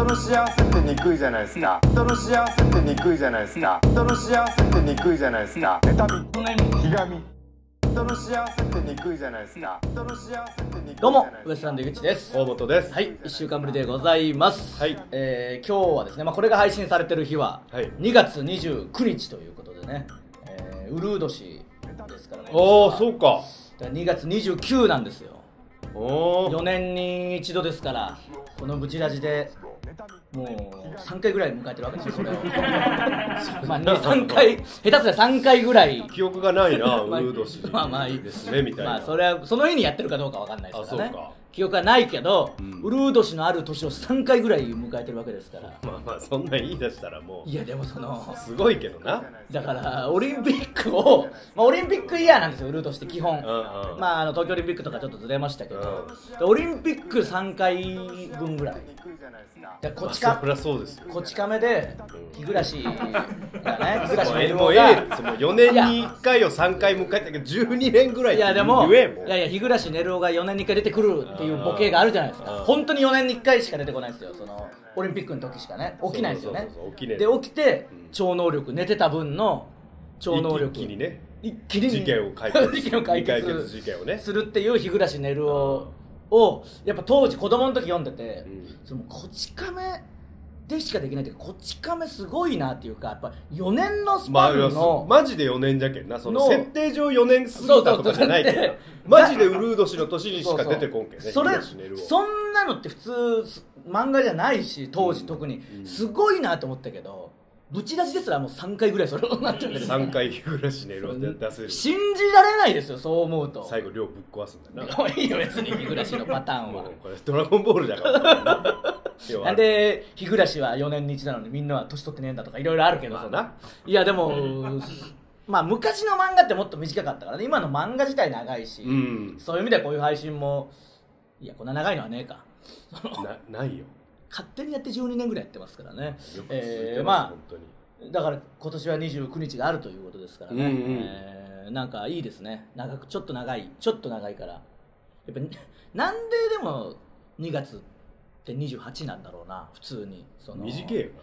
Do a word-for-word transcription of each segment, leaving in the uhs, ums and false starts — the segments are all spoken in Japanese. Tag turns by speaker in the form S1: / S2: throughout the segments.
S1: 人の幸せってにくいじゃないですか。人の幸せってにくいじゃないですか。人の幸せってにくいじゃないですか。妬み、ひがみ、人の幸せってにくいじゃないですか。人の幸せってにくいじゃないですか。
S2: どうもウエストランド井口です。
S3: 大本です。
S2: はい、いっしゅうかんぶりでございます。
S3: はい、
S2: えー、今日はですね、まあ、これが配信されてる日はにがつにじゅうくにちということでね、えー、ウルー年ですからね。
S3: おー、そうか。
S2: にがつにじゅうくなんですよ。
S3: おー、
S2: よねんに一度ですから、このブチラジでもうさんかいぐらい迎えてるわけですよ、それをまあに、さんかい、下手すりゃさんかいぐらい
S3: 記憶がないな、ウルー年
S2: まあまあいい
S3: ですね、みたいな。
S2: まあそれはその日にやってるかどうかわかんないですからね。
S3: あ、そうか。
S2: 記憶はないけど、
S3: うん、
S2: ウルー年のある年をさんかいぐらい迎えてるわけですから。
S3: まあまあそんなん言い出したらもう
S2: いやでもその
S3: すごいけどな。
S2: だからオリンピックを、まあ、オリンピックイヤーなんですよ、ウルー年って基本。
S3: うんうん、
S2: まああの東京オリンピックとかちょっとずれましたけど、うん、オリンピックさんかいぶんぐらいでこちか、
S3: そりゃそうですよ。
S2: こち亀で日暮がね、日暮らしの
S3: もうええ、そのよねんにいっかいをさんかい迎えたけどじゅうにねんぐらい。
S2: いやでも、
S3: 言えも
S2: いやいや日暮ねるおがよねんにいっかい出てくるっていうボケがあるじゃないですか。本当によねんにいっかいしか出てこないですよ、そのオリンピックの時しかね起きないですよね。で起きて超能力、寝てた分の超能力
S3: 一気にね、
S2: 一気に
S3: 事件を解決
S2: 事件を解決
S3: 事件をね
S2: するっていう日暮ねるおをやっぱ当時子供の時読んでて、うん、そのこち亀でしかできないっていうか、こち亀すごいなっていうか、やっぱよねんのスパンの、
S3: まあ、マジでよねんじゃけんな、その設定上よねん過ぎたとかじゃないけど、マジでウルー年の年にしか出てこんけんね。
S2: それそんなのって普通漫画じゃないし、当時特に、うん、すごいなと思ったけど、ぶち出しですらもうさんかいぐらいそれをなっちゃうんです、ね、
S3: さんかい日暮らし寝るを出せる。
S2: 信じられないですよ、そう思うと。
S3: 最後量ぶっ壊すんだな。
S2: いいよ別に日暮らしのパターンは
S3: これドラゴンボールじゃから
S2: なんで日暮はよねんに一なのにみんなは年取ってねえんだとかいろいろあるけど、まあ、ないやでもまあ昔の漫画ってもっと短かったからね。今の漫画自体長いし、うん、そういう意味ではこういう配信もいやこんな長いのはねえか
S3: なないよ。
S2: 勝手にやってじゅうにねんぐらいやってますからね。えー、まあだから今年はにじゅうくにちがあるということですからね、うんうん、えー、なんかいいですね。長くちょっと長いちょっと長いからやっぱなんででもにがつってにじゅうはちなんだろうな、普通に。その
S3: 短いよ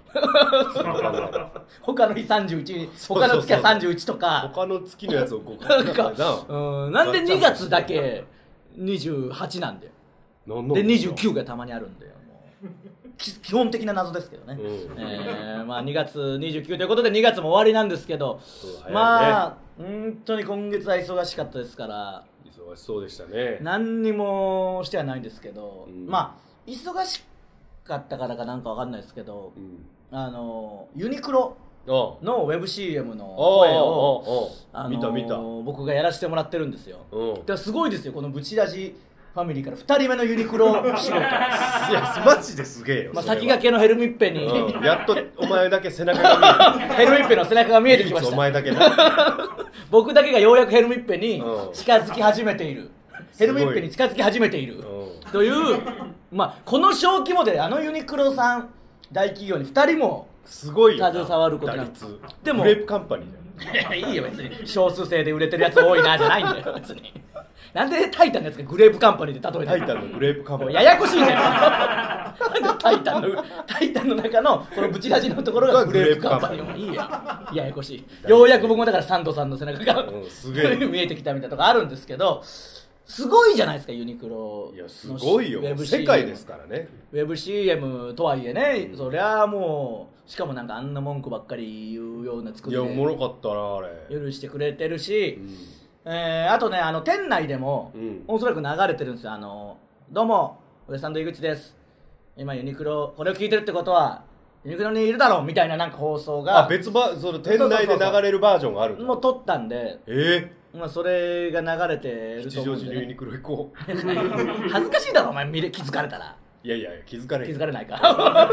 S2: 他の日さんじゅういち、他の月はさんじゅういちとか、
S3: 他の月のやつをこう
S2: なんかうん、なんでにがつだけにじゅうはちなんだよ。でにじゅうきゅうがたまにあるんだよ。基本的な謎ですけどね、うん、えー、まあにがつにじゅうくということでにがつも終わりなんですけど、ね、まあ本当に今月は忙しかったですから。
S3: 忙しそうでしたね。
S2: 何にもしてはないんですけど、うん、まあ忙しかったからかなんかわかんないですけど、うん、あのユニクロのウェブ シーエム の声をあの見た見た僕がやらせてもらってるんですよ。ですごいですよ、このブチラジファミリーからふたりめのユニクロ仕事。い
S3: やマジですげえよ。
S2: まあ、先駆けのヘルミッペに、
S3: うん、やっとお前だけ背中が見えて
S2: ヘルミッペの背中が見えてきました。
S3: お前だけな
S2: 僕だけがようやくヘルミッペに近づき始めている、うん、ヘルミッペに近づき始めている、うん、という、まあ、この小規模であのユニクロさん大企業にふたりも
S3: すごいよ
S2: 携わることなんです。
S3: でもグレープカンパニー
S2: じゃん。いやいいよ別に少数制で売れてるやつ多いなじゃないんだよ別に。なんでタイタンのやつがグレープカンパニーで例えたの。
S3: タイタンのグレープカンパニー
S2: ややこしいんだよタイタンのタイタンの中のこのブチラジのところがグレープカンパニーもいいやややこしい。ようやく僕もだからサンドさんの背中が、うん、すげえ見えてきたみたいなとこあるんですけど、すごいじゃないですかユニクロ。
S3: いやすごいよ、世界ですからね。
S2: ウェブ シーエム とはいえね、うん、そりゃもうしかもなんかあんな文句ばっかり言うような作りで、
S3: いやおもろかったなあれ。
S2: 許してくれてるし、うん、えー、あとね、あの店内でも、うん、おそらく流れてるんですよ。あのどうもウエストランド井口です、今ユニクロこれを聞いてるってことはユニクロにいるだろうみたいななんか放送が、
S3: あ別バその店内で流れるバージョンがあるんだ。
S2: もう撮ったんで、
S3: えー
S2: まあ、それが流れてると思うんで、ね、
S3: 吉祥寺のユニクロ行こう
S2: 恥ずかしいだろお前見れ気づかれたら。
S3: いやいや気づかれ
S2: 気づかれないか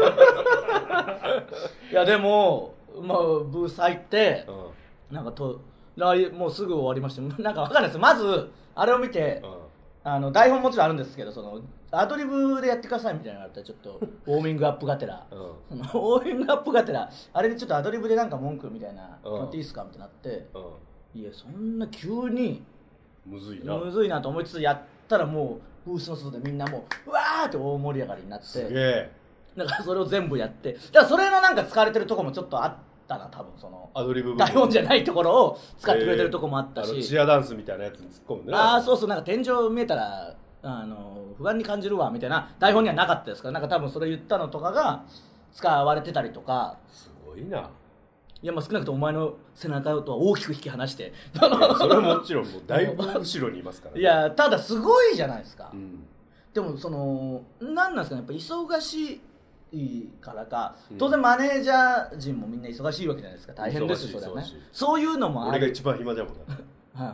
S2: いやでも、まあ、ブース入って、うん、なんかともうすぐ終わりましたなんかわかんないです。まずあれを見て、うん、あの台本もちろんあるんですけど、そのアドリブでやってくださいみたいなのがあったらちょっとウォーミングアップがてら、うん、ウォーミングアップがてらあれでちょっとアドリブでなんか文句みたいなやっていいっすかみたいになって、うん、いやそんな急に
S3: むずいな
S2: むずいなと思いつつやったら、もうブースの外でみんなもううわーって大盛り上がりになって、
S3: すげえ
S2: だからそれを全部やってだからそれのなんか使われてるとこもちょっとあったな多分その
S3: アドリブ
S2: 台本じゃないところを使ってくれてるとこもあったし、
S3: えー、あのチアダンスみたいなやつに突っ込むね
S2: ああそうそうなんか天井見えたらあの不安に感じるわみたいな台本にはなかったですからなんか多分それ言ったのとかが使われてたりとか
S3: すごいな。
S2: いやまあ少なくともお前の背中とは大きく引き離して
S3: いやそれはもちろんもうだいぶ後ろにいますから、ね、
S2: いやただすごいじゃないですか、
S3: うん、
S2: でもその何なんですかねやっぱ忙しいからか当然マネージャー陣もみんな忙しいわけじゃないですか大変ですよそれはねそういうのもある
S3: 俺が一番暇じゃもんな
S2: はい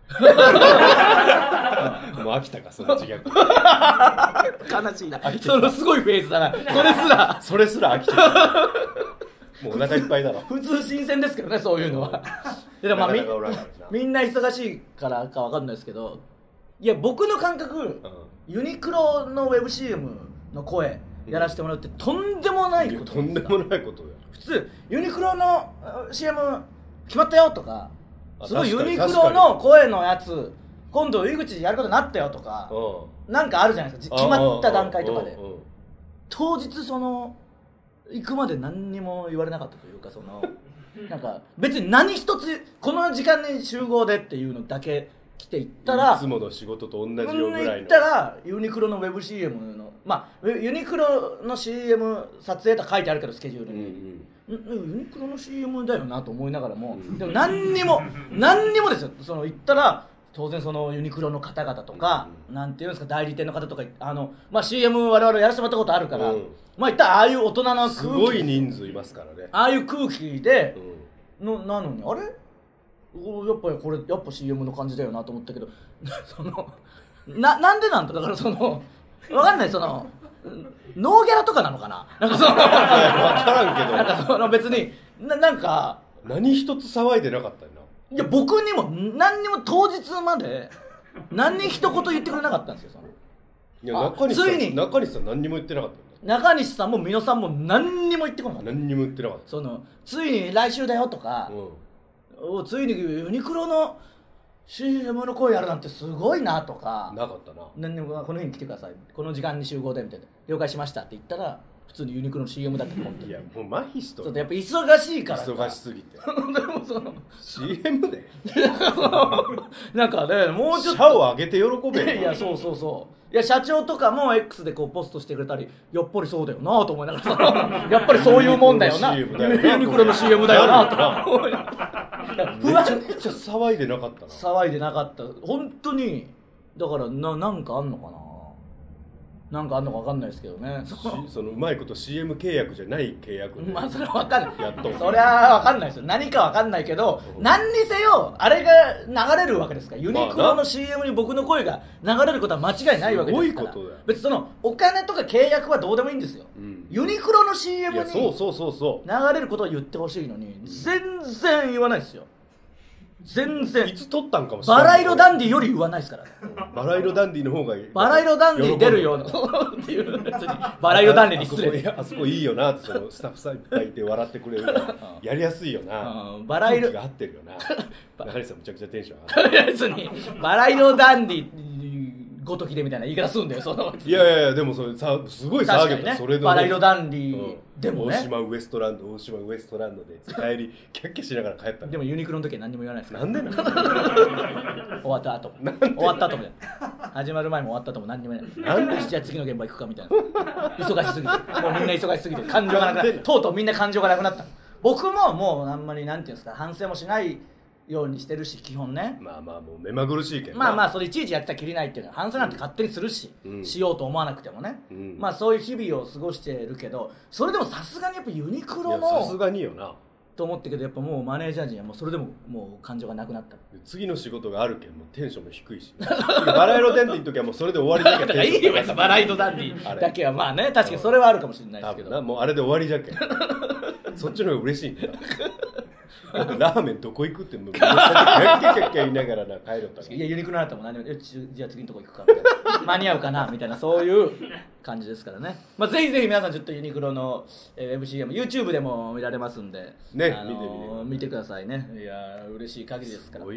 S3: もう飽きたかその自虐
S2: 悲しいなそのすごいフェーズだなそれすら
S3: それすら飽きてたもうお腹いっぱいだろ
S2: 普通新鮮ですけどねそういうのはでもまあみみんな忙しいからかわかんないですけどいや僕の感覚、うん、ユニクロのウェブ シーエム の声やらせてもらうってとんでもないこと
S3: とんでもないことだよ
S2: 普通ユニクロの シーエム 決まったよとかすごいユニクロの声のやつ今度井口でやることになったよとかなんかあるじゃないですか決まった段階とかで当日その行くまで何にも言われなかったというかそのなんか別に何一つこの時間に集合でっていうのだけ来て行ったら
S3: いつもの仕事と同じよぐらいの
S2: 行ったらユニクロのウェブ シーエム のまあユニクロの シーエム 撮影と書いてあるけどスケジュールに、うんうん、ユニクロの シーエム だよなと思いながらも、うん、でも何にも何にもですよその行ったら当然そのユニクロの方々とか、うん、なんていうんですか代理店の方とかあの、まあ、シーエム 我々やらせてもらったことあるから、うん、まあ言ったらああいう大人の空気
S3: すごい人数いますからね
S2: ああいう空気で、うん、のなのにあれやっぱりこれやっぱ シーエム の感じだよなと思ったけどその な, なんでなんだだからその分かんないそのノーギャラとかなのかななんかその分
S3: からんけど
S2: なんかその別に な, なんか
S3: 何一つ騒いでなかったよない
S2: や僕にも何にも当日まで何に一言言ってくれなかったんですよその
S3: いや中西さんついに中西さん何にも言ってなかったんだ
S2: 中西さんも美濃さんも何にも言ってこなかった
S3: 何にも言ってなかった
S2: そのついに来週だよとか、うん、おついにユニクロの シーエム の声やるなんてすごいなとか
S3: なかったな
S2: 何にもこの日に来てくださいこの時間に集合でみたいな了解しましたって言ったら普通にユニクロの シーエム だったと思って
S3: いやもう麻痺しとる
S2: ちょっとやっぱ忙しいから
S3: 忙しすぎて
S2: でもその
S3: シーエム で
S2: なんかねもうちょっと
S3: 社を上げて喜べ
S2: いやそうそうそういや社長とかも X でこうポストしてくれたりやっぱりそうだよなと思いながらやっぱりそういうもんだよなユニクロの シーエム だよなとか
S3: めちゃくちゃ騒いでなかったな
S2: 騒いでなかった本当にだから な, なんかあんのかななんかあんのか分かんないですけどね
S3: そのうまいこと シーエム 契約じゃない契約で
S2: まあそれは分かんない
S3: やっと
S2: そりゃ分かんないですよ何か分かんないけど何にせよあれが流れるわけですからユニクロの シーエム に僕の声が流れることは間違いないわけですから
S3: すごいことだよ
S2: 別にそのお金とか契約はどうでもいいんですよ、うん、ユニクロの シーエム に
S3: そうそうそうそう
S2: 流れることを言ってほしいのに全然言わないですよ全然
S3: いつ撮ったんかもしれない
S2: バラ色ダンディより言わないですからね
S3: バラ色ダンディの方がいい
S2: バラ色ダンディ出るようなっていう別にバラ色ダンディに失礼
S3: あそこいいよなってそのスタッフさんいっぱいいて笑ってくれるからやりやすいよな
S2: バラ色
S3: 空気が合ってるよな中西さんむちゃくちゃテンション上がる
S2: 別にバラ色ダンディごときでみたいな言い方するんだよその
S3: いやいやいやでもそれさすごい騒げた、
S2: ね、
S3: それで
S2: バラ色ダンディ、うん、でもね
S3: 大島ウエストランド大島ウエストランドで帰りキャッキャしながら帰った
S2: でもユニクロの時は何にも言わないですから
S3: なんでなの
S2: 終わった後も終わった後も始まる前も終わった後も何にも言わないなんでじゃあ次の現場行くかみたいな忙しすぎてもうみんな忙しすぎて感情がなくなったとうとうみんな感情がなくなった僕ももうあんまりなんていうんですか反省もしないようにしてるし基本ね
S3: まあまあもう目まぐるしいけど
S2: まあまあそれいちいちやってたらきりないっていうのは反省なんて勝手にするし、うん、しようと思わなくてもね、うん、まあそういう日々を過ごしてるけどそれでもさすがにやっぱユニクロの
S3: さすがによな
S2: と思ったけどやっぱもうマネージャー陣はもうそれでももう感情がなくなった
S3: 次の仕事があるけんもうテンションも低いしバラ色ダンディの時はもうそれで終わりだけ
S2: だからいいよバラ色ダンディだけはまあね確かにそれはあるかもしれないですけど
S3: なもうあれで終わりじゃけんそっちの方が嬉しいんだラーメンどこ行くってもうキャッキャキャッキャ言いながらな帰るったら
S2: いやユニクロだったらも何もじゃあ次のとこ行くかみたいな間に合うかなみたいなそういう感じですからね、まあ、ぜひぜひ皆さんちょっとユニクロの、えー、ウェブ シーエム YouTube でも見られますんで
S3: ね、
S2: あのー、見て見て見てくださいねいや嬉しい限りですから
S3: すごいよ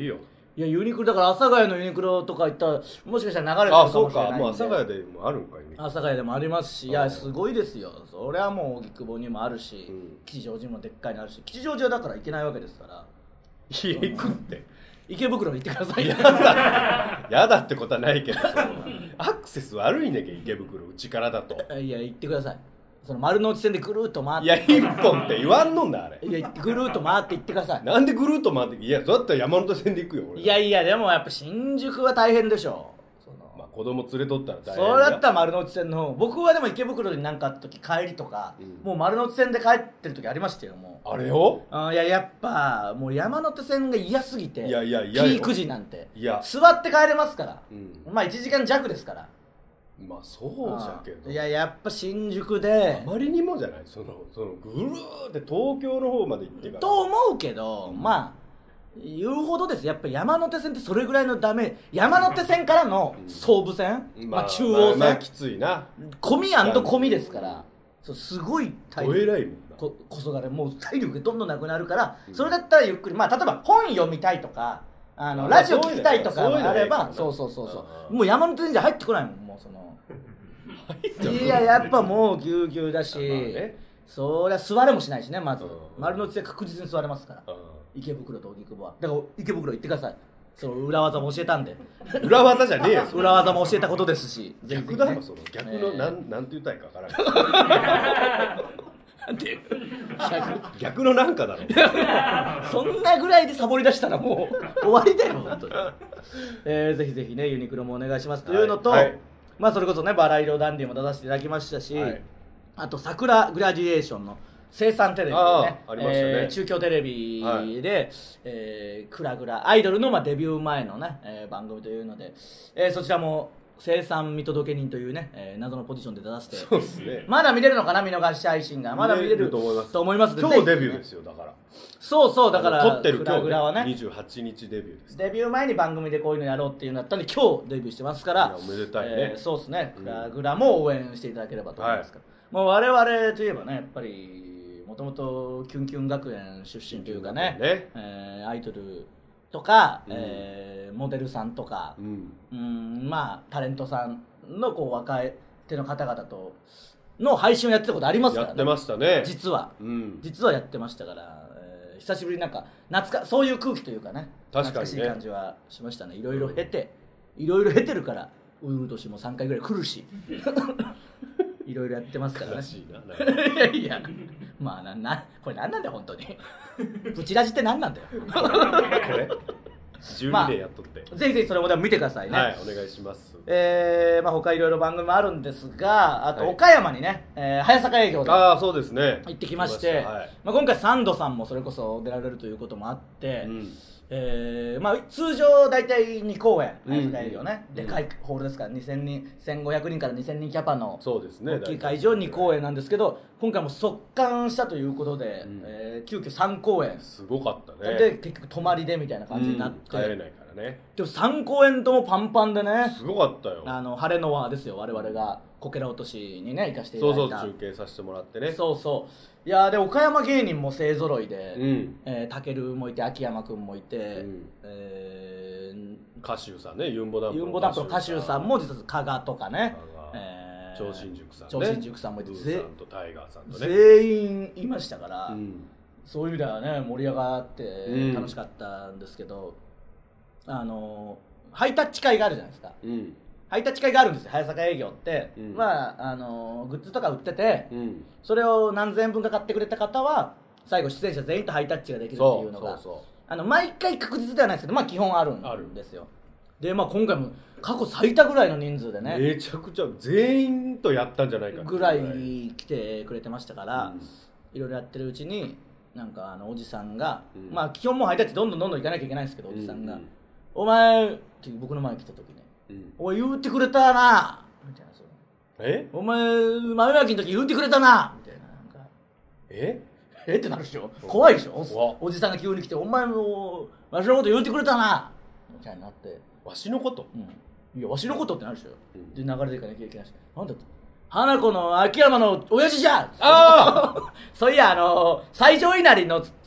S2: いやユニクロだから阿佐ヶ谷のユニクロとか行ったらもしかしたら流れてるか
S3: あそう
S2: もしれないんで。
S3: かもう阿佐ヶ谷でもあるんかい
S2: 阿佐ヶ谷でもありますし、いやすごいですよ。それはもう荻窪にもあるし、
S3: うん、
S2: 吉祥寺もでっかいのあるし、吉祥寺はだから行けないわけですから。
S3: いや行くって
S2: 池袋に行ってください。
S3: やだやだってことはないけど、そのアクセス悪いねんけ池袋うちからだと。
S2: いや行ってください。その丸の内線でぐるっと回って。
S3: いや一本って言わんのんだあれ。
S2: いやぐるっと回って行ってください。
S3: なんでぐるっと回っていやそうだったら山手線で行くよ俺。
S2: いやいやでもやっぱ新宿は大変でしょ。その
S3: まあ子供連れとったら大変
S2: それだったら丸の内線の方。僕はでも池袋に何かあった時帰りとか、うん、もう丸の内線で帰ってる時ありましたよもう。
S3: あれよ。
S2: あいややっぱもう山手線が嫌すぎて。
S3: いやいやい
S2: やピーク時なんて。
S3: いや
S2: 座って帰れますから、うん、まあいちじかん弱ですから。
S3: まあそうじゃけど。
S2: いややっぱ新宿で
S3: あまりにもじゃないそのそのぐるーって東京の方まで行ってから
S2: と思うけど、うん、まあ言うほどです。やっぱ山手線ってそれぐらいのダメ。山手線からの総武線、うん、まあ中央線、
S3: まあ、まあきついな
S2: 込み込みですから、そうすごい
S3: 体力
S2: ここそがれもう体力がどんどんなくなるから、うん、それだったらゆっくりまあ例えば本読みたいとかあのラジオ聞きたいとかあればそうそうそうそうもう山手線じゃ入ってこないもんもうそのいややっぱもうぎゅうぎゅうだし、まあね、そりゃ座れもしないしねまず、うん、丸の内で確実に座れますから、うん、池袋と荻窪はだから池袋行ってください。その裏技も教えたんで
S3: 裏技じゃねえよ
S2: 裏技も教えたことですし
S3: 逆だろ、ね、その逆の、えー、なんなんて言ったらいいか分からないなんて逆, 逆のなんかだろ
S2: そんなぐらいでサボり出したらもう終わりだよ本当に、えー、ぜひぜひねユニクロもお願いしますというのと、はいはい、まあそれこそねバラ色ダンディも出させていただきましたし、はい、あと桜グラデュエーションの生産テレビでね、ありましたね、えー、中京テレビで、はいえー、クラグラアイドルのまあデビュー前のね、えー、番組というので、えー、そちらも生産見届け人というね、えー、謎のポジションで出させて
S3: そうですね
S2: まだ見れるのかな見逃し配信がまだ見れると思います
S3: 今日デビューですよだから
S2: そうそうだから
S3: 撮ってる今日、ね、
S2: クラグラはね
S3: にじゅうはちにちデビューです
S2: デビュー前に番組でこういうのやろうっていうのだったんで今日デビューしてますからいや
S3: おめでたいね、
S2: えー、そうですねクラグラも応援していただければと思いますから、はい、もう我々といえばねやっぱりもともとキュンキュン学園出身というかね、ねえー、アイドルとか、うんえー、モデルさんとか、うん、うんまあタレントさんのこう若手の方々との配信をやってたことありますからね。
S3: やってましたね
S2: 実は、うん、実はやってましたから、えー、久しぶりになんか懐かそういう空気というかね
S3: 確かにね
S2: 懐かしい感じはしましたね。いろいろ経ていろいろ経てるからうう年もさんかいぐらい来るしいろいろやってますからね。
S3: 悲しいな。
S2: いやいやまあななこれ何なんだよ本当にプチラジって何なんだよこ
S3: れじゅうにねんやっとって、
S2: まあ、ぜひぜひそれもでも見てくださいね。
S3: はいお願いします。
S2: えーまあ、他いろいろ番組もあるんですがあと岡山にね、はいえー、早坂営業で
S3: あそうですね
S2: 行ってきまして、はいまあ、今回サンドさんもそれこそ出られるということもあって、うんえーまあ、通常大体にこうえん早坂営業ね、うん、でかいホールですからにせんにんせんごひゃくにんからにせんにんキャパの
S3: そうですね
S2: 大きい会場にこうえんなんですけど今回も速乾したということで、うんえー、急遽さんこうえん
S3: すごかったね
S2: で結局泊まりでみたいな感じになって、
S3: うん、帰れないからね
S2: でもさんこうえんともパンパンでね
S3: すごかったよ
S2: あの晴れの輪ですよ我々がこけら落としにね行かせていただいた
S3: そうそう中継させてもらってね
S2: そうそういやで岡山芸人も勢ぞろいで、うんえー、たけるもいて秋山くんもいて、うんえー、
S3: 歌手さんねユンボダンプ
S2: ユンボダンプの歌手さんも実は加賀とかね、
S3: えー、超新塾さんね
S2: 超新塾さんもいて
S3: ブーさんとタイガーさんとね
S2: 全員いましたから、うん、そういう意味ではね盛り上がって楽しかったんですけど、うん、あのハイタッチ会があるじゃないですか、うんハイタッチ会があるんですよ早坂営業って、うん、まああのグッズとか売ってて、うん、それを何千円分か買ってくれた方は最後出演者全員とハイタッチができるっていうのがそうそうそうあの毎回確実ではないですけどまあ基本あるんですよでまあ今回も過去最多ぐらいの人数でね
S3: めちゃくちゃ全員とやったんじゃないか
S2: ぐらい来てくれてましたから、うん、いろいろやってるうちになんかあのおじさんが、うん、まあ基本もうハイタッチどんどんどんどん行かなきゃいけないんですけどおじさんが、うんうん、お前って僕の前に来た時ねうん、お前言うてくれたなみたいなそ
S3: え
S2: お前豆まきの時言うてくれたなみたいななんか
S3: え
S2: えってなるでしょ怖いでしょ お, おじさんが急に来てお前もわしのこと言うてくれたなみたいになって
S3: わしのこと、
S2: うん、いやわしのことってなるでしょ、うん、で流れていかなきゃいけないしなんだって花子の秋山の親父じゃんああそういやあの最上稲荷の通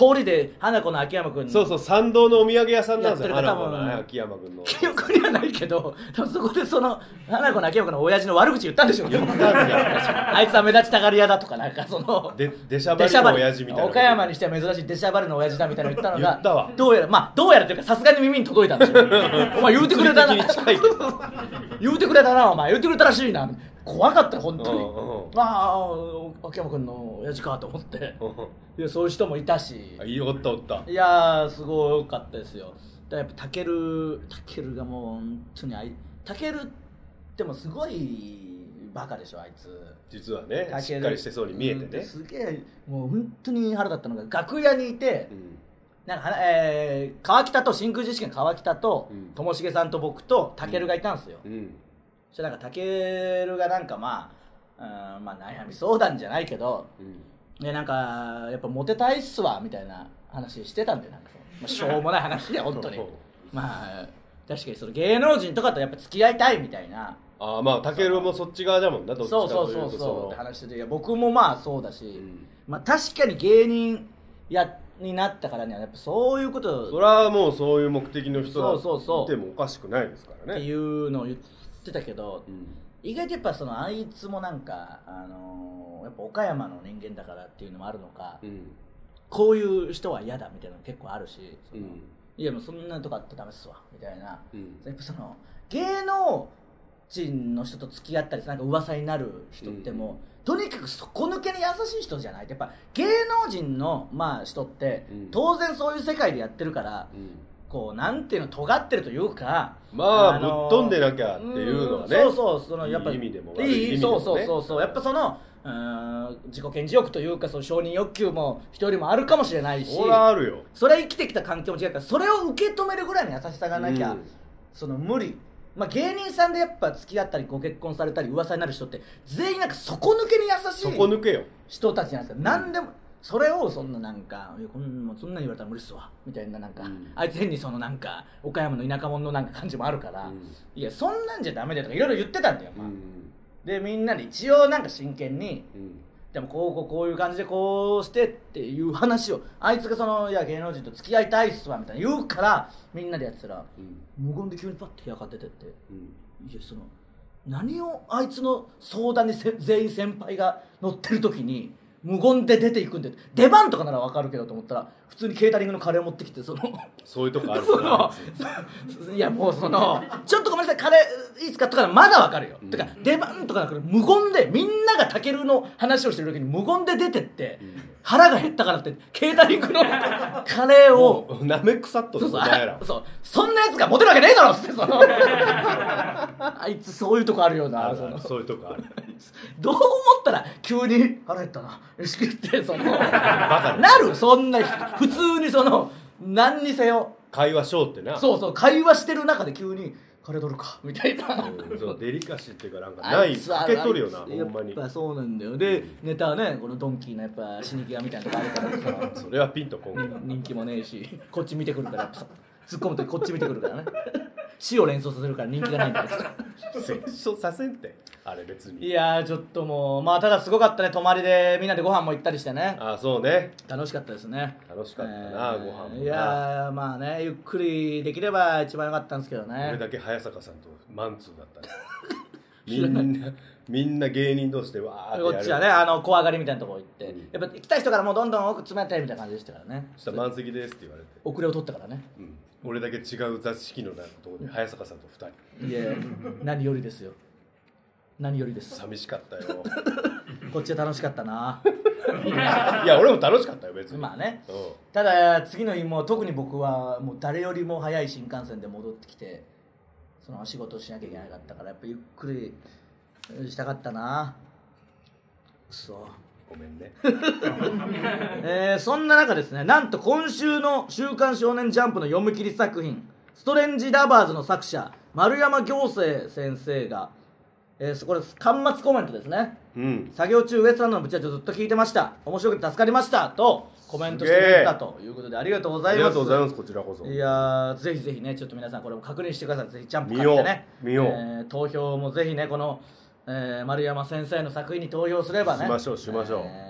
S2: 通りで花子の秋山君
S3: そうそう参道のお土産屋さんなんですよ
S2: やってる
S3: 花子
S2: 方も
S3: の秋山君の
S2: 記憶にはないけど多分そこでその花子の秋山君の親父の悪口言ったんでしょう
S3: 言ったんじゃ
S2: あいつは目立ちたがり屋だとかなんかその
S3: で出しゃばりの親父みたいな
S2: 岡山にしては珍しい出しゃばりの親父だみたいなの言ったのが
S3: 言ったわ
S2: どうやらまあどうやらというかさすがに耳に届いたんでしょうお前言うてくれたな
S3: 物理的に近いけど
S2: 言うてくれたなお前言うてくれたらしいな怖かった本当に
S3: うんうん
S2: ああ秋山君の親父かと思っていやそういう人もいたし
S3: あいいおったおった
S2: いやーすごかったですよ。だからやっぱタケルタケルがもう本当にあいタケルってもすごいバカでしょあいつ。
S3: 実はね
S2: タケル
S3: しっかりしてそうに見えてね
S2: すげえもう本当に腹立ったのが楽屋にいて、
S3: うん
S2: なんかえー、川北と真空ジェシカの川北と
S3: うん
S2: ともしげさんと僕とタケルがいたんですよ。
S3: うん
S2: そしたらなんかタケルがなんかまあ、うん、まあ悩み相談じゃないけど、
S3: うん
S2: でなんかやっぱモテたいっすわみたいな話してたんでなんかその、まあ、しょうもない話で本当にまあ確かにその芸能人とかとやっぱ付き合いたいみたいな
S3: ああまあタケルもそっち側だもんなどっちか
S2: そうそう
S3: とい
S2: そうそう
S3: うとその
S2: って話してていや僕もまあそうだし、
S3: ん
S2: まあ確かに芸人やになったからにはやっぱそういうこと
S3: それはもうそういう目的の人
S2: そうそうそう
S3: いてもおかしくないですからね
S2: っていうのを言ってたけど、
S3: うん
S2: 意外とやっぱそのあいつもなんかあのー、やっぱ岡山の人間だからっていうのもあるのか、
S3: うん
S2: こういう人は嫌だみたいなの結構あるしその、
S3: うん
S2: いやもうそんなとこあってダメっすわみたいな、
S3: うん
S2: やっぱその芸能人の人と付き合ったりなんか噂になる人ってもう、
S3: うん
S2: とにかく底抜けに優しい人じゃないやっぱ芸能人のまあ人って、
S3: うん
S2: 当然そういう世界でやってるから、
S3: うん
S2: こうなんていうの尖ってるというか
S3: まあ、
S2: のー
S3: ぶっ飛んでなきゃっていうのはね、
S2: うんそうそうそのやっぱ
S3: いい意味でも
S2: いい
S3: 悪い意味でもね
S2: そうそうそうそうやっぱそのうーん自己顕示欲というかその承認欲求も人よりもあるかもしれないし
S3: それはあるよ
S2: それは生きてきた環境も違うからそれを受け止めるぐらいの優しさがなきゃ、
S3: うん
S2: その無理、まあ、芸人さんでやっぱ付き合ったりご結婚されたり噂になる人って全員なんか底抜けに優し
S3: そこ
S2: い
S3: 抜けよ
S2: 人たちじゃないですか、何でもそれをそんななんかいやこんなそんなに言われたら無理っすわみたいななんか、
S3: うん
S2: あいつ変にそのなんか岡山の田舎者のなんか感じもあるから、
S3: うん
S2: いやそんなんじゃダメだよとかいろいろ言ってたんだよ、まあ
S3: うん
S2: でみんなで一応なんか真剣に
S3: うん
S2: でもこうこうこういう感じでこうしてっていう話をあいつがそのいや芸能人と付き合いたいっすわみたいな言うからみんなでやってたら
S3: うん
S2: 無言で急にパッて部屋から出てって
S3: うん
S2: いやその何をあいつの相談にせ全員先輩が乗ってる時に無言で出ていくんで出番とかなら分かるけどと思ったら普通にケータリングのカレーを持ってきてその
S3: そういうとこある
S2: そのいやもうそのちょっとごめんなさいカレーいいですかとかならまだ分かるよ、
S3: うん
S2: てか出番とかだから無言でみんながタケルの話をしてる時に無言で出てって、
S3: うん
S2: 腹が減ったからってケータリングのカレーを
S3: もうなめ腐っとる
S2: そうそう
S3: お前ら
S2: あそうそんなやつがモテるわけねえだろっつってそのあいつそういうとこあるよな
S3: あ
S2: その
S3: そういうとこある
S2: どう思ったら急に腹減ったなよし食ってその
S3: バカだ
S2: なるそんな人普通にその何にせよ
S3: 会話しようってな
S2: そうそう会話してる中で急にカレー取るかみたいな、
S3: うんそうデリカシーっていうかなんか
S2: あ
S3: ないい
S2: つは
S3: かけとるよな
S2: あいつ
S3: ほんまに
S2: やっぱそうなんだよでネタはねこのドンキーのやっぱ死に際みたいなとこあるからさ
S3: それはピンとこん
S2: 人人気もねえしこっち見てくるからやっぱさ突っ込むとこっち見てくるからね死を連想させるから人気がないんだよ
S3: 接触させんってあれ別に
S2: いやーちょっともうまあただすごかったね泊まりでみんなでご飯も行ったりしてね
S3: あそうね
S2: 楽しかったですね
S3: 楽しかったな、
S2: えー
S3: ご飯もない
S2: やーまあねゆっくりできれば一番良かったんですけどね
S3: 俺だけ早坂さんとマンツーだったねみんなみんな芸人同士でわーってやる
S2: こっちはねあの怖がりみたいなとこ行って、
S3: うん
S2: やっぱ来た人からもうどんどん奥詰めてみたいな感じでしたからね
S3: そしたら満席ですって言われて、
S2: 遅れを取ったからね
S3: うん、俺だけ違う座敷のところに早坂さんとふたり
S2: いや何よりですよ何よりです
S3: 寂しかったよ
S2: こっちは楽しかったな
S3: いや俺も楽しかったよ別に
S2: まあね
S3: うん
S2: ただ次の日も特に僕はもう誰よりも早い新幹線で戻ってきてその仕事をしなきゃいけなかったからやっぱゆっくりしたかったなくそ
S3: ごめんね
S2: えー、そんな中ですねなんと今週の「週刊少年ジャンプ」の読み切り作品「ストレンジ・ラバーズ」の作者丸山行政先生が、えー、これ巻末コメントですね
S3: うん
S2: 作業中ウエストランドのブチラジオずっと聞いてました面白くて助かりましたとコメントしてくれたということでありがとうございます
S3: ありがとうございますこちらこそ
S2: いやーぜひぜひねちょっと皆さんこれも確認してくださいぜひジャンプ買
S3: 見よう
S2: ってね
S3: 見よう
S2: えー投票もぜひねこの、えー丸山先生の作品に投票すればね
S3: しましょうしましょう
S2: えーな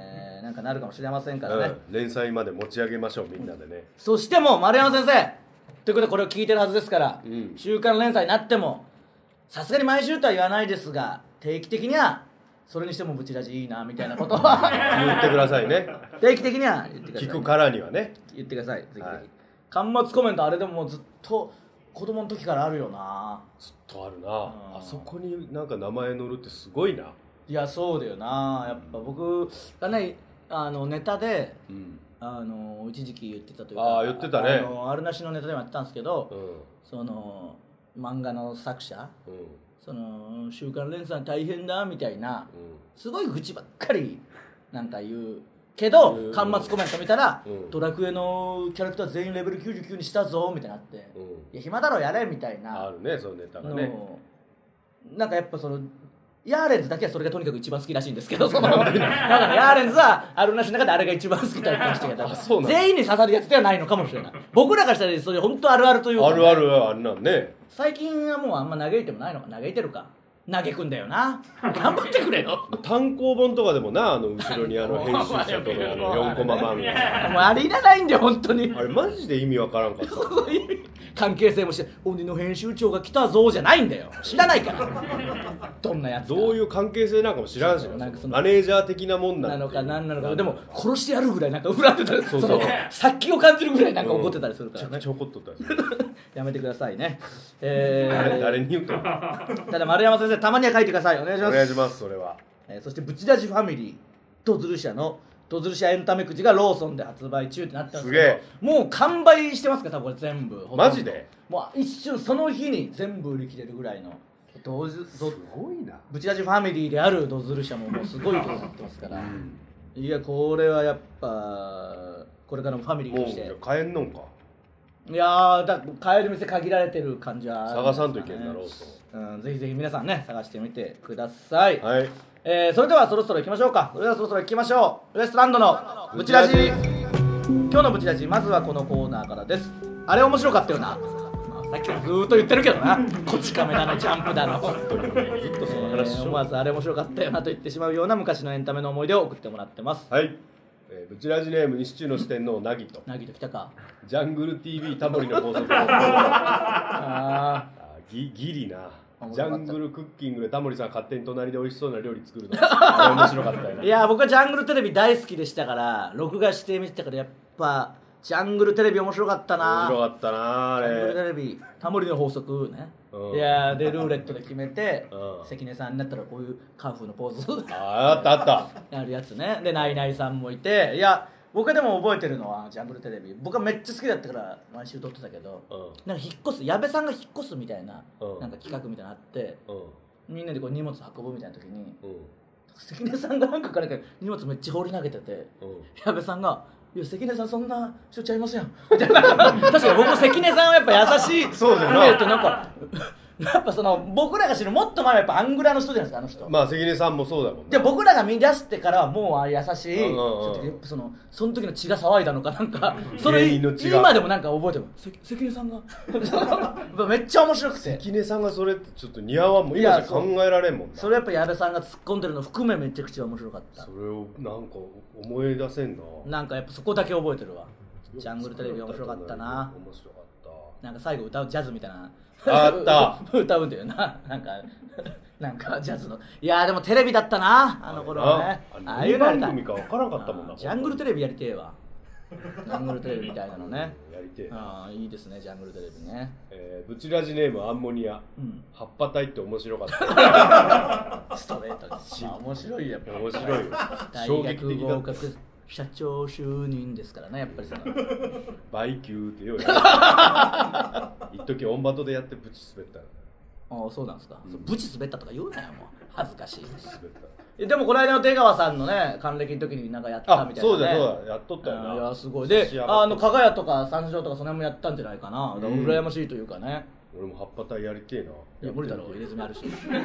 S2: なんかなるかもしれませんからね、
S3: うん、連載まで持ち上げましょうみんなでね。
S2: そしてもう丸山先生ということでこれを聞いてるはずですから、うん、週刊連載になってもさすがに毎週とは言わないですが定期的にはそれにしてもブチラジいいなみたいなことは
S3: 言ってくださいね。
S2: 定期的には言ってください、ね、
S3: 聞くからにはね
S2: 言ってくださいぜひぜひ、はい、巻末コメントあれでももうずっと子供の時からあるよな。
S3: ずっとあるな、うん、あそこになんか名前載るってすごいな。
S2: いやそうだよな。やっぱ僕がねあのネタで、うん、あの一時期言ってたというか
S3: ああ言ってたね。
S2: あのあるなしのネタでもやってたんですけど、うん、その漫画の作者、うん、その週刊連載大変だみたいな、うん、すごい愚痴ばっかりなんか言うけど、うん、巻末コメント見たら、うん、ドラクエのキャラクター全員レベルきゅうじゅうきゅうにしたぞみたいになって、うん、いや暇だろやれみたいな
S3: あるねそのネタがね。
S2: なんかやっぱそのヤーレンズだけはそれがとにかく一番好きらしいんですけどそのだからヤーレンズはあるなしの中であれが一番好きと言ってましたけど全員に刺さるやつではないのかもしれない。僕らからしたらそれ本当あるあるというか、ね、
S3: あるあるあんなんね。
S2: 最近はもうあんま嘆いてもないのか。嘆いてるか嘆くんだよな頑張ってくれよ
S3: 単行本とかでもなあの後ろにあの編集者とのあのよんコマ漫画
S2: もうあれいらないんだよ本当に。
S3: あれマジで意味わからんかった
S2: 関係性もして鬼の編集長が来たぞじゃないんだよ。知らないからどんなやつか
S3: どういう関係性なんかも知らんしな。マネージャー的なもん
S2: なのか何なのかでも殺してやるぐらいなんか恨んでたりそうそう殺気を感じるぐらいなんか怒ってたりするからね。
S3: めちゃくちゃ怒っとった
S2: やめてくださいね。え
S3: ー、誰, 誰に言うと
S2: ただ丸山先生たまには書いてください。お願いします。
S3: お願いします。それは、
S2: えー、そしてブチラジファミリードズル社のドズル社エンタメくじがローソンで発売中ってなってますけどもう完売してますか多分これ全部。
S3: マジで
S2: もう一瞬その日に全部売り切れるぐらいのドズ
S3: すごいな。
S2: ブチラジファミリーであるドズル社ももうすごいことになってますから、うん、いやこれはやっぱこれからのファミリーとして
S3: もう買えんのんか。
S2: いやーだ買える店限られてる感じは、ね、
S3: 探さんといけんだろうと、
S2: うん、ぜひぜひ皆さんね探してみてください。
S3: はい、
S2: えー、それではそろそろ行きましょうか。それではそろそろ行きましょう。ウエストランドのブチラジ。今日のブチラジまずはこのコーナーからです。あれ面白かったよな、まあ、さっきからずーっと言ってるけどなこち亀だのジャンプだのずっとその話しよう、えー、思わずあれ面白かったよなと言ってしまうような昔のエンタメの思い出を送ってもらってます。
S3: はい、えー、ブチラジネーム西中の四天王なぎと
S2: なぎと来たか。
S3: ジャングル ティーブイ タモリの法則ああギギリな。ジャングルクッキングでタモリさん勝手に隣で美味しそうな料理作るのあれ面白かったよな。
S2: いや僕はジャングルテレビ大好きでしたから録画して見てたからやっぱジャングルテレビ面白かったな。
S3: 面白かったなあれ。
S2: ジャングルテレビタモリの法則ね、うん、いやでルーレットで決めて、うん、関根さんになったらこういうカンフーのポーズ
S3: ああったあった
S2: やるやつね。でナイナイさんもいて、いや僕はでも覚えてるのはジャングルテレビ僕はめっちゃ好きだったから毎週撮ってたけど、うん、なんか引っ越す矢部さんが引っ越すみたいな、うん、なんか企画みたいなのあって、うん、みんなでこう荷物運ぶみたいな時に、うん、関根さんがなんかからか荷物めっちゃ放り投げてて、うん、矢部さんがいや関根さんそんな人ちゃいますやんみたいな確かに僕関根さんはやっぱ優しい
S3: そうだよな。
S2: えっとなんかやっぱその僕らが知るもっと前はやっぱアングラの人じゃないですかあの人。
S3: まあ関根さんもそうだもんね。
S2: で僕らが見出してからはもう優しい、うんうんうん、やっぱそのその時の血が騒いだのかなんかそれ今でもなんか覚えてる関根さんがめっちゃ面白くて
S3: 関根さんがそれってちょっと似合わんもん今じゃ考えられんもんな。
S2: それやっぱ矢部さんが突っ込んでるの含めめちゃくちゃ面白かった。
S3: それをなんか思い出せんな。
S2: なんかやっぱそこだけ覚えてるわ。ジャングルテレビ面白かったな。
S3: 面白かった
S2: なんか最後歌うジャズみたいな
S3: あった
S2: 歌うんだよななんかなんかジャズのいやでもテレビだったなあの頃はね。
S3: ああいう番組か分からんかったもんな。
S2: ジャングルテレビやりてえわジャングルテレビみたいなのね
S3: やりてえ。
S2: ああいいですねジャングルテレビね。
S3: えー、ブチラジネームアンモニア、うん、葉っぱ隊って面白かった
S2: ストレートです面白いやっぱ
S3: 面白いよ衝撃的だった。
S2: 社長就任ですからねやっぱりその
S3: 倍給ってようや一時オンバトでやってブチ滑った。
S2: ああそうなんですか、うん、ブチ滑ったとか言うなよもう恥ずかしいです滑ったでもこの間の出川さんのね還暦の時になんかやったみたいなね。
S3: そうだそうだやっとったよな。
S2: いやすごいであの加賀屋とか三条とかその辺もやったんじゃないかな。だから羨ましいというかね、
S3: うん、俺も葉っぱ隊やりてえな。
S2: いや無理だろ入れ墨あるし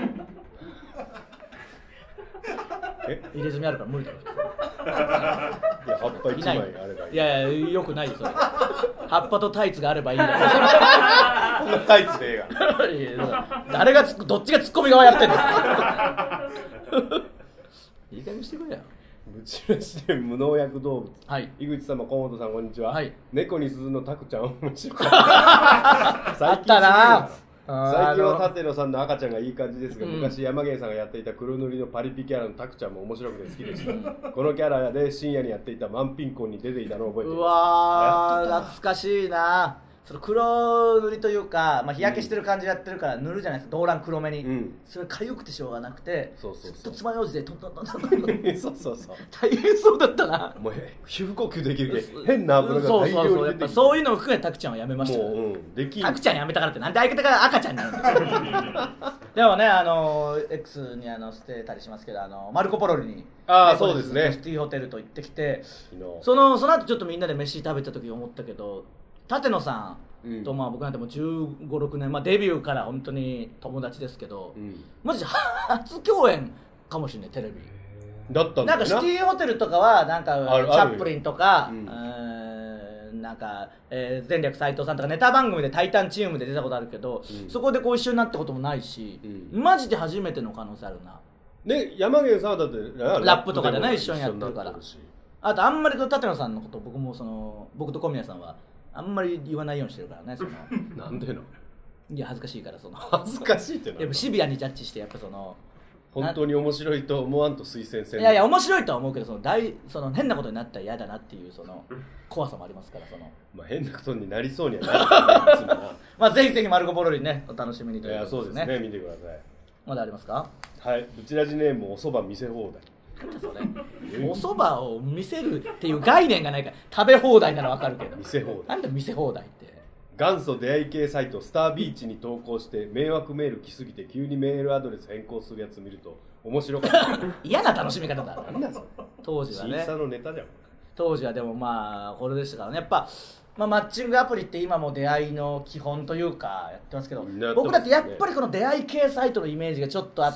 S3: え
S2: 入れ墨あるから無理だろ
S3: いや葉っぱ一枚あればいい。
S2: いやいやよくないよそれ葉っぱとタイツがあればいいんだよ
S3: こんなタイツでえ
S2: えが誰がつどっちがツッコミ側やってんですかいい加減にしてくれよ。
S3: ぶち出して無農薬動物、
S2: はい、
S3: 井口様、河本さん、こんにちは、はい、猫に鈴のタクちゃん面白かった
S2: あったな。
S3: 最近は舘野さんの赤ちゃんがいい感じですが、うん、昔山源さんがやっていた黒塗りのパリピキャラのタクちゃんも面白くて好きでした、うん、このキャラで深夜にやっていたマンピンコンに出ていたのを覚えています。
S2: うわー懐かしいな。その黒塗りというか、まあ、日焼けしてる感じでやってるから塗るじゃないですか、動乱黒目に、うん、それかゆくてしょうがなくて、
S3: そうそうそう
S2: ずっと爪楊枝でトントントントントン
S3: そうそうそう
S2: 大変そうだったな。
S3: もう皮膚呼吸できるけど変な油が大量に出てきて、
S2: そうそうそう、やっぱそういうのを含めタクちゃんはやめましたよ、
S3: うん、でき
S2: タクちゃんやめたからってなんで相方が赤ちゃんになるんだでもね、あの X にあの捨てたりしますけど、あのマルコ・ポロリに
S3: ああそうですね、
S2: シティホテルと行ってきて、そのその後ちょっとみんなで飯食べた時思ったけど、舘野さんと、まあ僕なんてもうじゅうご、ろくねん、まあ、デビューから本当に友達ですけど、うん、マジ初共演かもしれない、テレビ
S3: だったんだよな。
S2: なんかシティホテルとかはなんかチャップリンとか、うん、なんか、えー、前略斎藤さんとかネタ番組でタイタンチームで出たことあるけど、うん、そこでこう一緒になったこともないし、うん、マジで初めての可能性あるな。
S3: ね、山源さんはだって
S2: ラップとかでね一緒にやってるから。あとあんまり舘野さんのこと僕もその僕と小宮さんはあんまり言わないようにしてるからね、その
S3: なんでの
S2: いや恥ずかしいから、その
S3: 恥ずかしいって
S2: やっぱシビアにジャッジして、やっぱその
S3: 本当に面白いと思わんと推薦せん。
S2: いやいや面白いとは思うけど、その大その変なことになったら嫌だなっていうその怖さもありますから、その
S3: まあ変なことになりそうにはなるからね
S2: まあぜひぜひマルコ・ポロリねお楽しみにという
S3: ことですね。いやそうですね、見てください。
S2: まだありますか？
S3: はい、ブチラジネームおそば見せ放題。
S2: それお蕎麦を見せるっていう概念がないから、食べ放題ならわかるけど、
S3: 見せ放題
S2: なんで見せ放題って。
S3: 元祖出会い系サイトスタービーチに投稿して迷惑メール来すぎて急にメールアドレス変更するやつ見ると面白かった
S2: 嫌な楽しみ方だ
S3: なんだそれ
S2: 当時はね、
S3: 小さのネタじゃん。
S2: 当時はでもまあこれでしたからね、やっぱまあ、マッチングアプリって今も出会いの基本というかやってますけど、ね、僕だってやっぱりこの出会い系サイトのイメージがちょっとあって、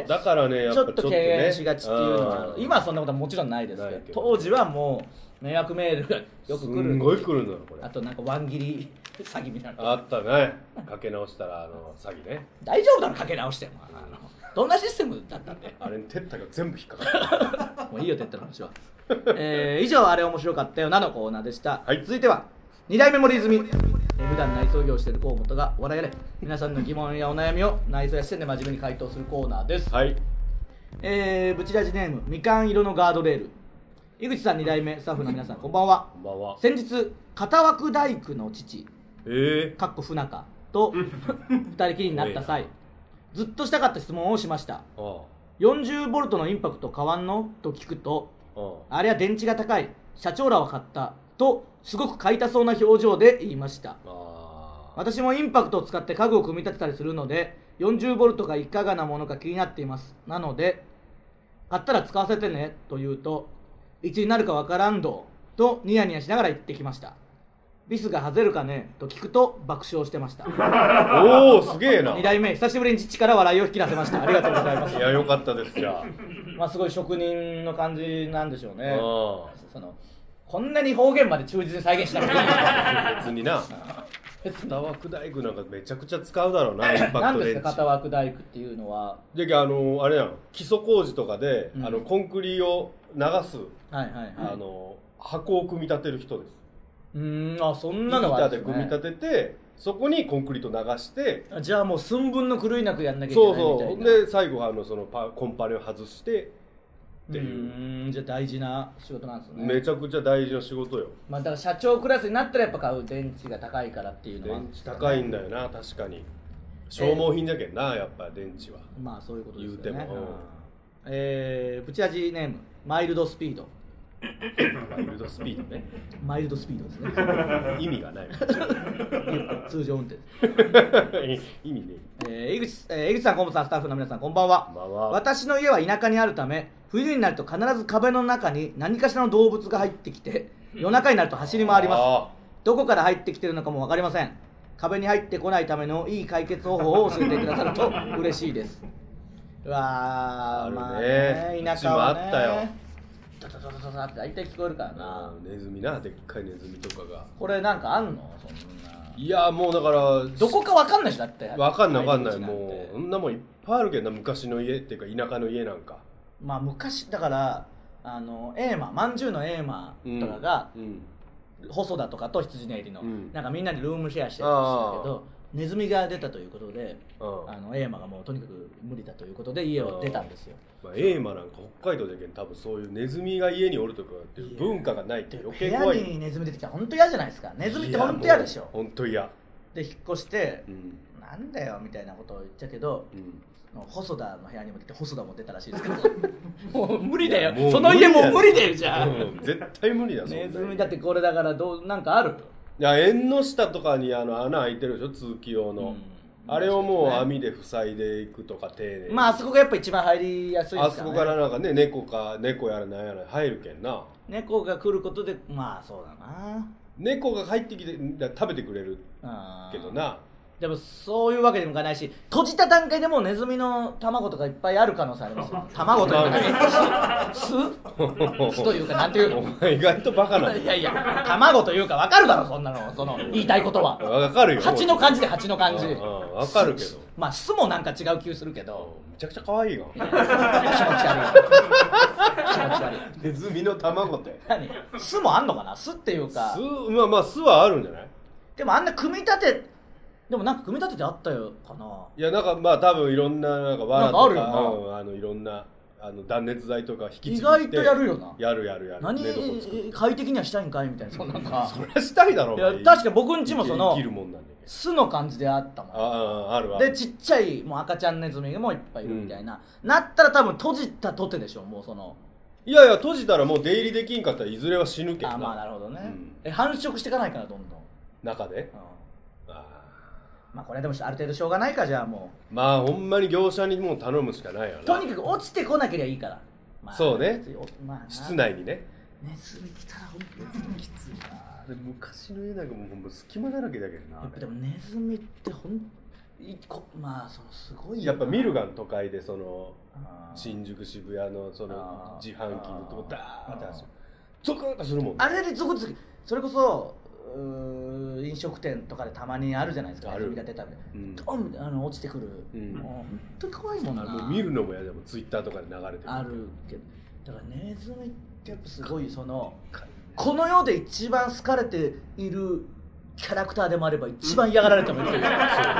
S3: だからねやっぱ
S2: ちょっと敬遠しがちっていうのは、今はそんなことはもちろんないですけど、当時はもう迷惑メールがよく来る、
S3: すんごい来るんだよこれ。
S2: あとなんかワン切り詐欺みたいな
S3: あったね、かけ直したらあの詐欺ね。
S2: 大丈夫だろかけ直しても、あのどんなシステムだったんで
S3: あれにテッタが全部引っかかった
S2: もういいよテッタの話はえー、以上あれ面白かったよなのコーナーでした、はい、続いてはに代目森泉、えー、普段内装業をしている河本が笑いやれ皆さんの疑問やお悩みを内装や視点で真面目に回答するコーナーです。
S3: はい、
S2: えー、ブチラジネームみかん色のガードレール、井口さんに代目スタッフの皆さんこんばんは。
S3: こんばんは。
S2: 先日片枠大工の父、
S3: えー、
S2: かっこ不仲と二人きりになった際、ずっとしたかった質問をしました。ああ よんじゅうボルト のインパクト変わんのと聞くと、あ, あれは電池が高い、社長らは買ったとすごく買いたそうな表情で言いました。あ、私もインパクトを使って家具を組み立てたりするので よんじゅうボルト がいかがなものか気になっています。なので買ったら使わせてねと言うと、いつになるかわからんどとニヤニヤしながら言ってきました。ビスが外れるかねと聞くと爆笑してました
S3: おおすげえな。
S2: に代目久しぶりに父から笑いを引き出せました。ありがとうございます。
S3: いやよかったです。じゃあ
S2: まあすごい職人の感じなんでしょうね。あそのこんなに方言まで忠実に再現しなくていい
S3: 別にな片枠大工なんかめちゃくちゃ使うだろうな、インパクトレンチ。
S2: 何ですか片枠大工っていうのは。
S3: であのあれやん、基礎工事とかで、うん、あのコンクリを流す、
S2: はいはいはい、
S3: あの箱を組み立てる人です。
S2: うーん、あ、そんなのはあるんですね。
S3: 板で組み立ててそこにコンクリート流して、
S2: じゃあもう寸分の狂いなくやんなきゃいけないみたいな。
S3: そうそうで最後あのそのパコンパネを外してっていう。
S2: うーん、じゃあ大事な仕事なんですね。
S3: めちゃくちゃ大事な仕事よ。
S2: まあだから社長クラスになったらやっぱ買う電池が高いからっていうのは、
S3: 電池高いんだよな。確かに消耗品だけどな、やっぱ電池は。
S2: まあそういうことですよね。
S3: 言うても、うん、
S2: えー、ブチラジネームマイルドスピード
S3: マイルドスピードね。
S2: マイルドスピードですね
S3: 意味がない
S2: 通常運転
S3: 意味ね
S2: えー、井口、えー、井口さん、河本さん、スタッフの皆さんこんばんは。
S3: こんばんは。
S2: 私の家は田舎にあるため冬になると必ず壁の中に何かしらの動物が入ってきて夜中になると走り回ります。どこから入ってきてるのかも分かりません。壁に入ってこないためのいい解決方法を教えてくださると嬉しいです。うわー、まあね、田舎はね、
S3: うちもあったよ。
S2: ダダダダダって大体聞こえるからな。
S3: ネズミな、でっかいネズミとかが。
S2: これなんかあんの？そんな。
S3: いやもうだから
S2: どこかわかんないしだって。
S3: わかんないわかんない。もうそんなもんいっぱいあるけどな、昔の家っていうか田舎の家なんか。
S2: まあ昔だからあのエーマまんじゅうのエーマとかが、うんうん細田とかと羊ねいりの、うん、なんかみんなでルームシェアしてるんですけどネズミが出たということであのエーマがもうとにかく無理だということで家を出たんですよ。
S3: まあ、エーマなんか北海道だけど多分そういうネズミが家におるとかっていう文化がないって余計怖い。
S2: 部屋にネズミ出てきたら本当嫌じゃないですか。ネズミって本当嫌でしょ。
S3: 本当嫌
S2: で引っ越して、うん、なんだよみたいなことを言っちゃうけど、うん細田の部屋にも来て細田も出たらしいですけどもう無理だよその家もう無理だよじゃあ、うん、
S3: 絶対無理だ
S2: ネズミだってこれだからどうなんかある
S3: いや縁の下とかにあの穴開いてるでしょ通気用の、うん、あれをもう網で塞いでいくとか丁寧に
S2: まああそこがやっぱ一番入りやすいですからね。
S3: あそこからなんかね猫か猫やらなんやら入るけんな
S2: 猫が来ることでまあそうだな
S3: 猫が入ってきて食べてくれるけどな
S2: でもそういうわけにもいかないし閉じた段階でもうネズミの卵とかいっぱいある可能性ありますよ。卵というか巣巣というかなんていうのお
S3: 前意外とバカなの
S2: いやいや卵というか分かるだろそんなのその言いたいことは
S3: 分かるよ
S2: 蜂の感じで蜂の感じ
S3: 分かるけど
S2: まあ巣もなんか違う気するけど
S3: めちゃくちゃ可愛いよ気持ち
S2: 悪い気持ち悪い
S3: ネズミの卵って
S2: 何巣もあんのかな巣っていうか
S3: 巣まあまあ巣はあるんじゃない
S2: でもあんな組み立てでもなんか組み立ててあったよかな。
S3: いやなんかまあ多分いろんななんか罠とかあるよな、うん、あのいろんなあの断熱材とか引きちぎって
S2: 意外とやるよな。
S3: やるやるやる。
S2: 何快適にはしたいんかいみたいなそんなんか。
S3: そりゃしたいだろ。
S2: いや確か僕んちもその
S3: 生きるもんなんだけど
S2: 巣の感じであったもん。
S3: あああるわ。で
S2: ちっちゃいもう赤ちゃんネズミがもういっぱいいるみたいな、うん、なったら多分閉じたとてでしょもうその。
S3: いやいや閉じたらもう出入りできんかったらいずれは死ぬけどな。
S2: あまあなるほどね。うん、え繁殖していかないからどんどん。
S3: 中で。うん
S2: まあこれでもある程度しょうがないかじゃあも
S3: うまあほんまに業者にもう頼むしかないよな。
S2: とにかく落ちてこなければいいから、
S3: まあ、そうね、まあ、室内にね
S2: ネズミ来たら本当にきついな。
S3: 昔の家なんかもう隙間だらけだけどな。
S2: やっぱでもネズミってほんまあそのすごい
S3: やっぱ見るがん都会でその新宿渋谷のその自販機のとこダーッて走るゾクッとするもんね。
S2: あれでゾクッとそれこそう飲食店とかでたまにあるじゃないですかネズミが出たんで、うん、ドンあの落ちてくる、うん、もう本当に怖いもんな。
S3: もう見るのも嫌でもツイッターとかで流れてる
S2: あるけどだからネズミってやっぱすごいそのこの世で一番好かれているキャラクターでもあれば一番嫌がられてもいるという、うん、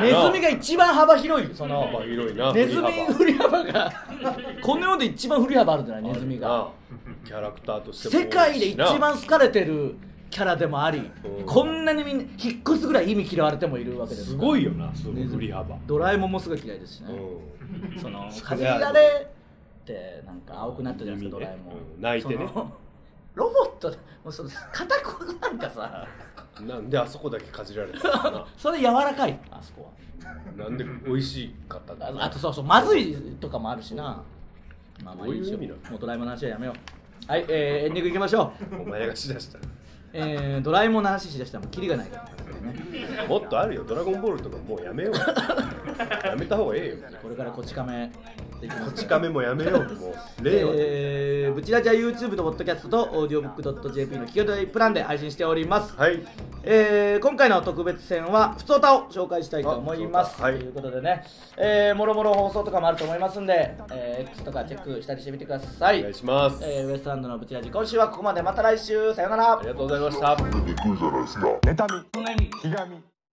S2: ネズミが一番幅広いその
S3: 幅広いな
S2: ネズミ振り幅がこの世で一番振り幅あるじゃないネズミが
S3: キャラクターとしても
S2: 世界で一番好かれてるキャラでもあり、うん、こんなにみんな引っ越すぐらい意味嫌われてもいるわけです。
S3: すごいよなその振り幅。
S2: ドラえもんもすごい嫌いですしね、うん、そのかじられってなんか青くなったじゃないですか、ね、ドラえもん、
S3: うん、泣いてね
S2: ロボットもうその肩こなんかさ
S3: なんであそこだけかじられたのかな
S2: それ柔らかいあそこ
S3: はなんで美味しかったんだろう。
S2: あとそうそうまずいとかもあるしな、
S3: うん、まあまあいいしよ。も
S2: うドラえもんの話はやめよう。はい、えー、エンディングいきましょ
S3: う。お前がしだした
S2: えー、ドラえもんの話しだしたらもうキリがないから、
S3: ね、もっとあるよ。ドラゴンボールとかもうやめようやめた方がええよ。
S2: これからこち亀
S3: こち亀もやめようもう令和、
S2: えー、ブチラジは YouTube と Podcast と オーディオブックドットジェーピー の聞き取りプランで配信しております。
S3: はい、
S2: えー、今回の特別編はふつおたを紹介したいと思います、はい、ということでね、えー、もろもろ放送とかもあると思いますんで、えー、X とかチェックしたりしてみてください。
S3: お願いします。
S2: えー、ウエストランドのブチラジ今週はここまで。また来週さよなら。
S3: ありがとうございました。
S1: びっくりじゃないですか。妬み、ひがみ